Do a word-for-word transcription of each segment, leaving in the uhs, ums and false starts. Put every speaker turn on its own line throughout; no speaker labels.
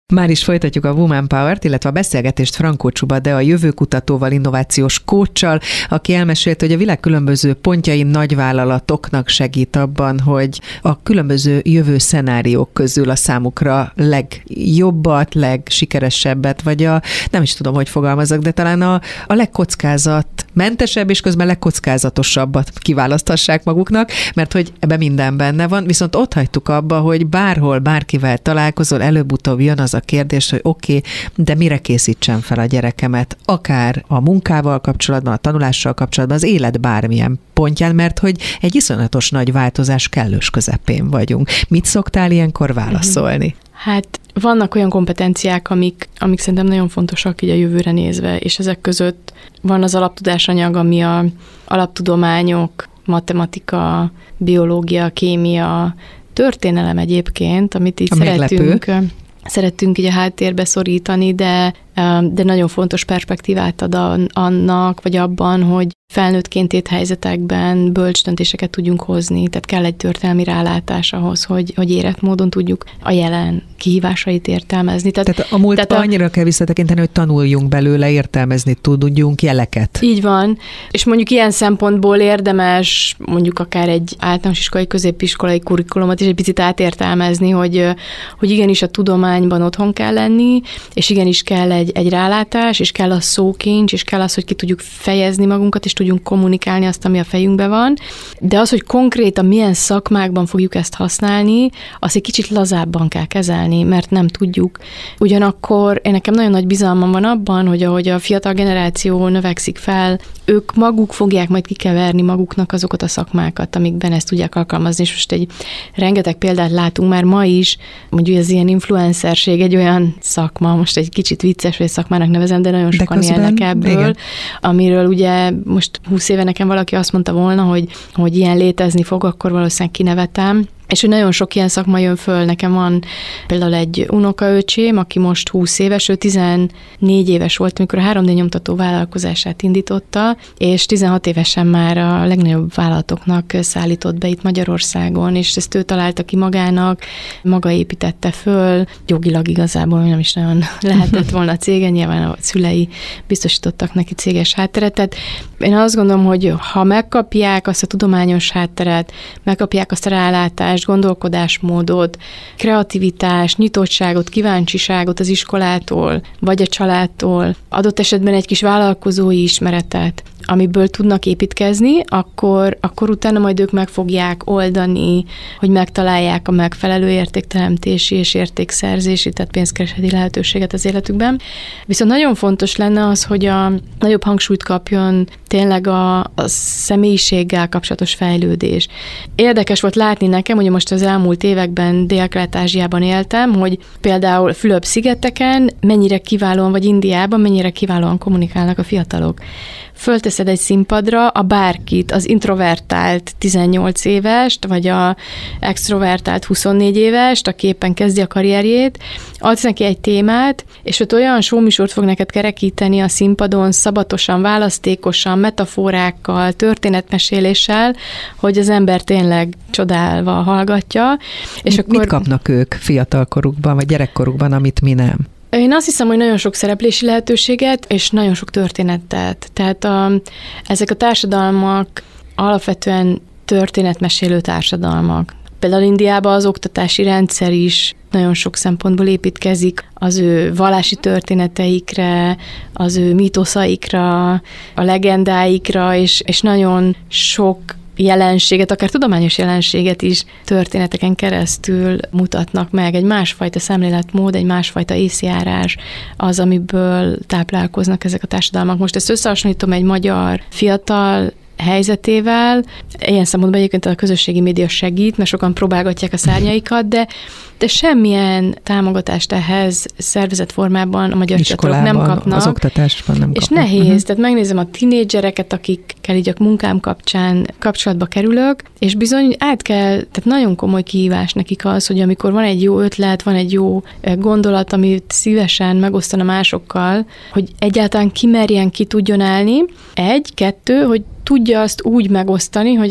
Már is folytatjuk a Woman Power-t, illetve a beszélgetést Frankó Csuba, de a jövőkutatóval, innovációs coachsal, aki elmesélt, hogy a világ különböző pontjain nagyvállalatoknak segít abban, hogy a különböző jövő szenáriók közül a számukra legjobbat, legsikeresebbet, vagy a, nem is tudom, hogy fogalmazok, de talán a, a legkockázatmentesebb és közben legkockázatosabbat kiválaszthassák maguknak, mert hogy ebben minden benne van, viszont ott hagytuk abba, hogy bárhol, bárkivel találkozol, előbb-utóbb jön az a kérdés, hogy oké, okay, de mire készítsem fel a gyerekemet, akár a munkával kapcsolatban, a tanulással kapcsolatban, az élet bármilyen pontján, mert hogy egy iszonyatos nagy változás kellős közepén vagyunk. Mit szoktál ilyenkor válaszolni?
Hát vannak olyan kompetenciák, amik, amik szerintem nagyon fontosak így a jövőre nézve, és ezek között van az alaptudásanyag, ami a alaptudományok, matematika, biológia, kémia, történelem egyébként, amit így a szeretünk. Meglepő. Szerettünk így a háttérbe szorítani, de, de nagyon fontos perspektívát ad annak, vagy abban, hogy felnőttként éthelyzetekben bölcs döntéseket tudjunk hozni, tehát kell egy történelmi rálátás ahhoz, hogy, hogy érett módon tudjuk a jelen kihívásait értelmezni. Tehát,
tehát a múltba tehát a... annyira kell visszatekinteni, hogy tanuljunk belőle, értelmezni tudjunk jeleket.
Így van, és mondjuk ilyen szempontból érdemes mondjuk akár egy általános iskolai, középiskolai kurikulumot is egy picit átértelmezni, hogy, hogy igenis a tudományban otthon kell lenni, és igenis kell egy, egy rálátás, és kell a szókincs, és kell az, hogy ki tudjuk fejezni magunkat, és tudjunk kommunikálni azt, ami a fejünkben van, de az, hogy konkrétan milyen szakmákban fogjuk ezt használni, azt egy kicsit lazábban kell kezelni, mert nem tudjuk. Ugyanakkor én nekem nagyon nagy bizalmam van abban, hogy ahogy a fiatal generáció növekszik fel, ők maguk fogják majd kikeverni maguknak azokat a szakmákat, amikben ezt tudják alkalmazni, és most egy rengeteg példát látunk már ma is, mondjuk az ilyen influencerség egy olyan szakma, most egy kicsit vicces, vagy szakmának nevezem, de nagyon sokan de közben, élnek ebből, igen. Amiről ugye most húsz éve nekem valaki azt mondta volna, hogy, hogy ilyen létezni fog, akkor valószínűleg kinevetem. És hogy nagyon sok ilyen szakma jön föl. Nekem van például egy unokaöcsém, aki most húsz éves, ő tizennégy éves volt, amikor a három dé nyomtató vállalkozását indította, és tizenhat évesen már a legnagyobb vállalatoknak szállított be itt Magyarországon, és ezt ő találta ki magának, maga építette föl, jogilag igazából nem is nagyon lehetett volna a cége, nyilván a szülei biztosítottak neki céges hátteret. Tehát én azt gondolom, hogy ha megkapják azt a tudományos hátteret, megkapják azt a rálátást, gondolkodásmódot, kreativitás, nyitottságot, kíváncsiságot az iskolától, vagy a családtól, adott esetben egy kis vállalkozói ismeretet, amiből tudnak építkezni, akkor, akkor utána majd ők meg fogják oldani, hogy megtalálják a megfelelő értékteremtési és értékszerzési, tehát pénzkereseti lehetőséget az életükben. Viszont nagyon fontos lenne az, hogy a nagyobb hangsúlyt kapjon tényleg a, a személyiséggel kapcsolatos fejlődés. Érdekes volt látni nekem, hogy most az elmúlt években Dél-Kelet-Ázsiában éltem, hogy például Fülöp-szigeteken mennyire kiválóan, vagy Indiában mennyire kiválóan kommunikálnak a fiatalok. Fölteszed egy színpadra a bárkit, az introvertált tizennyolc évest, vagy a extrovertált huszonnégy évest, aki éppen kezdi a karrierjét, adsz neki egy témát, és ott olyan showműsort fog neked kerekíteni a színpadon, szabatosan, választékosan, metaforákkal, történetmeséléssel, hogy az ember tényleg csodálva hallgatja. És
mit,
akkor...
mit kapnak ők fiatalkorukban, vagy gyerekkorukban, amit mi nem?
Én azt hiszem, hogy nagyon sok szereplési lehetőséget, és nagyon sok történetet. Tehát a, ezek a társadalmak alapvetően történetmesélő társadalmak. Például Indiában az oktatási rendszer is nagyon sok szempontból építkezik az ő vallási történeteikre, az ő mítoszaikra, a legendáikra, és, és nagyon sok jelenséget, akár tudományos jelenséget is történeteken keresztül mutatnak meg. Egy másfajta szemléletmód, egy másfajta észjárás az, amiből táplálkoznak ezek a társadalmak. Most ezt összehasonlítom egy magyar fiatal helyzetével. Ilyen szempontból egyébként a közösségi média segít, mert sokan próbálgatják a szárnyaikat, de, de semmilyen támogatást ehhez szervezett formában a magyar fiatalok nem kapnak.
Az oktatásban nem
és
kapnak. És
nehéz,
uh-huh.
tehát megnézem a tinédzsereket, akikkel így a munkám kapcsán kapcsolatba kerülök, és bizony át kell, tehát nagyon komoly kihívás nekik az, hogy amikor van egy jó ötlet, van egy jó gondolat, amit szívesen megosztana másokkal, hogy egyáltalán kimerjen, ki tudjon állni. Egy, kettő, hogy tudja azt úgy megosztani, hogy ezt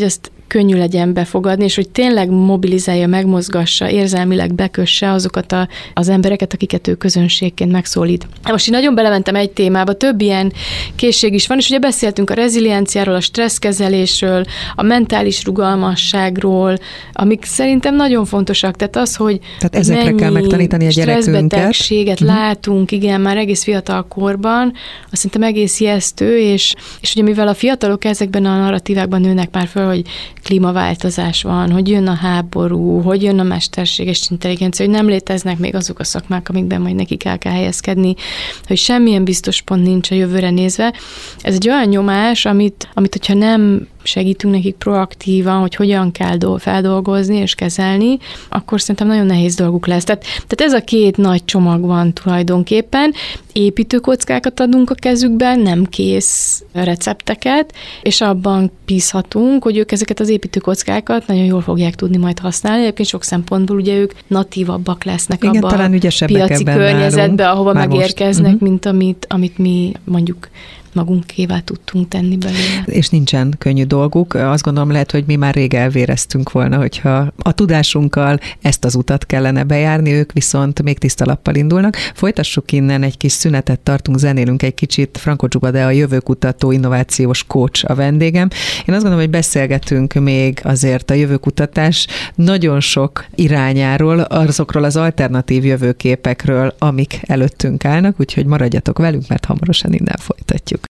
könnyű legyen befogadni, és hogy tényleg mobilizálja, megmozgassa, érzelmileg bekösse azokat a, az embereket, akiket ő közönségként megszólít. Most én nagyon belementem egy témába, több ilyen készség is van, és ugye beszéltünk a rezilienciáról, a stresszkezelésről, a mentális rugalmasságról, amik szerintem nagyon fontosak. Tehát az, hogy
Tehát ezekre kell megtanítani a gyerekünket.
Stresszbetegséget uh-huh. látunk, igen, már egész fiatal korban, azt szerintem egész ijesztő, és, és ugye mivel a fiatalok ezekben a narratívákban nőnek már föl, hogy klímaváltozás van, hogy jön a háború, hogy jön a mesterséges intelligencia, hogy nem léteznek még azok a szakmák, amikben majd nekik el kell helyezkedni, hogy semmilyen biztos pont nincs a jövőre nézve. Ez egy olyan nyomás, amit, amit hogyha nem segítünk nekik proaktívan, hogy hogyan kell feldolgozni és kezelni, akkor szerintem nagyon nehéz dolguk lesz. Tehát, tehát ez a két nagy csomag van tulajdonképpen. Építőkockákat adunk a kezükben, nem kész recepteket, és abban bízhatunk, hogy ők ezeket az építőkockákat nagyon jól fogják tudni majd használni. Egyébként sok szempontból ugye ők natívabbak lesznek
igen,
abban
talán
a piaci környezetbe, ahova megérkeznek, most. mint amit, amit mi mondjuk magunkévá tudtunk tenni belőle.
És nincsen könnyű dolguk. Azt gondolom, lehet, hogy mi már rég elvéreztünk volna, hogyha a tudásunkkal ezt az utat kellene bejárni, ők viszont még tiszta lappal indulnak. Folytassuk innen, egy kis szünetet tartunk, zenélünk egy kicsit. Franco Dzsubade, a jövőkutató, innovációs coach a vendégem. Én azt gondolom, hogy beszélgetünk még azért a jövőkutatás nagyon sok irányáról, azokról az alternatív jövőképekről, amik előttünk állnak, úgyhogy maradjatok velünk, mert hamarosan innen folytatjuk.